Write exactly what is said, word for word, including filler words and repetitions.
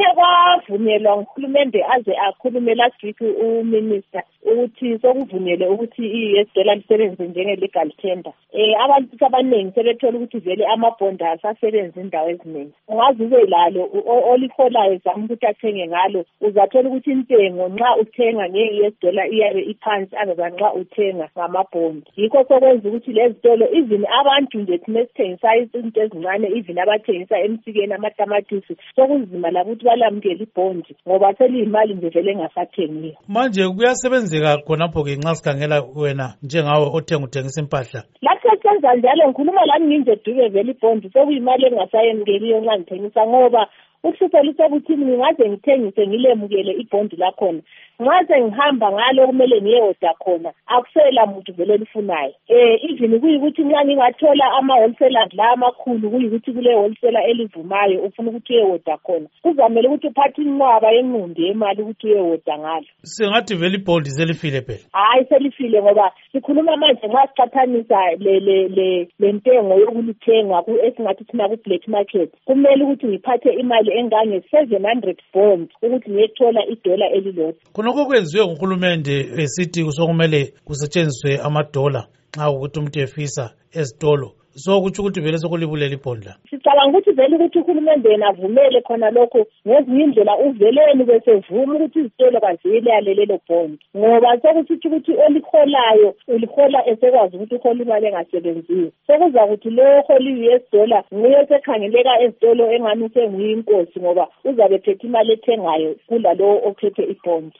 kwavunyelwa nguhulumende aze akhulume last week uminister ukuthi sokuvunele ukuthi i-U S dollar lisebenze njenge-legal tender. Eh abantu abaningi sebethola ukuthi vele amabhondi asasebenza indawo eziningi. Ungaze ube lalo oliholayo zama ukuthi athenge ngalo, uzathola ukuthi intengo nxa uthenga nge-U S dollar iyabe iphansi aza nxa uthenga ngamabhondi. Yikho sokwenza ukuthi lezitolo even abantu nje thina sithengisa izinto ezincane, even abathengisa emsikeni amatamatisi sokuzima la ukuthi balamukele ibhondi ngoba seliyimali nje vele engasathengiyo. Manje kuyasebenzeka khonapho ke nxa sikhangela wena njengawe othenga uthengisa impahla. Lapho senza njalo ngikhuluma lami nginje duke vele ibhondi sokuyimali engasayemukeliyo nxa ngithengisa ngoba uhlupho lusokuthi ngingaze ngithengise ngilemukele ibhondi lakhona. Ngaze ngihamba ngalo kumele ngiyeoda khona akusela muntu vele lifunayo. Eh even kuyikuthi nxa ngingathola ama wholesalers la amakhulu kuyikuthi kule wholesaler elivumayo ufuna ukuthi uyeoda khona. Kuzamela ukuthi uphathe inqwaba yenqumbi yemali ukuthi uyeoda ngalo. Singathi vele ibhondi selifile phela. Hayi selifile ngoba sikhuluma manje nxa siqhathanisa le le le lentengo yokulithenga ku esingathi thina ku black market. Kumele ukuthi ngiphathe imali engange seven hundred bonds ukuthi ngiyethola idola elilodwa. Lokho kwenziwe nguhulumende esithi kusokumele kusetshenziswe amadola nxa ukuthi umuntu efisa ezitolo. So kuthi ukuthi vele sokulibulela ibhondi la. Sicabanga ukuthi vele ukuthi uhulumende yena avumele khona lokho ngezinye indlela uveleni bese vuma ukuthi izitolo kaziyele lelo bhondi. Ngoba sokuthi ukuthi oliholayo ulihola esekwazi ukuthi uhola imali engasebenziyo. Sekuza ukuthi lo hola i-U S dollar nguye sekhangeleka ezitolo engani usenguyinkosi ngoba uzabe phethe imali ethengayo kula lo ophethe ibhondi.